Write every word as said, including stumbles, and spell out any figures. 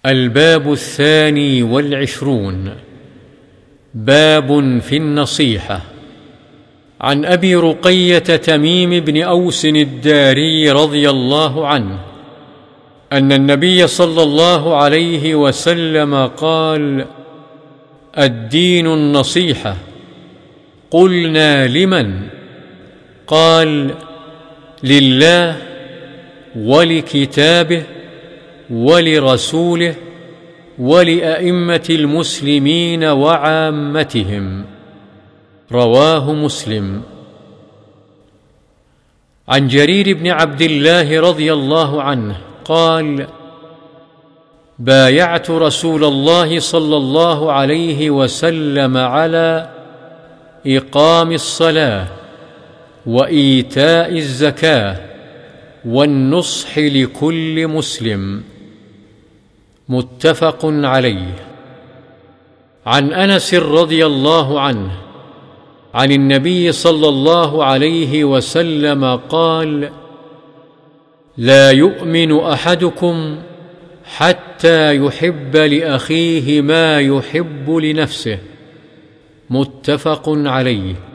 الباب الثاني والعشرون. باب في النصيحة. عن أبي رقية تميم بن أوس الداري رضي الله عنه أن النبي صلى الله عليه وسلم قال: الدين النصيحة. قلنا: لمن؟ قال: لله ولكتابه ولرسوله ولأئمة المسلمين وعامتهم. رواه مسلم. عن جرير بن عبد الله رضي الله عنه قال: بايعت رسول الله صلى الله عليه وسلم على إقام الصلاة وإيتاء الزكاة والنصح لكل مسلم. متفق عليه. عن أنس رضي الله عنه عن النبي صلى الله عليه وسلم قال: لا يؤمن أحدكم حتى يحب لأخيه ما يحب لنفسه. متفق عليه.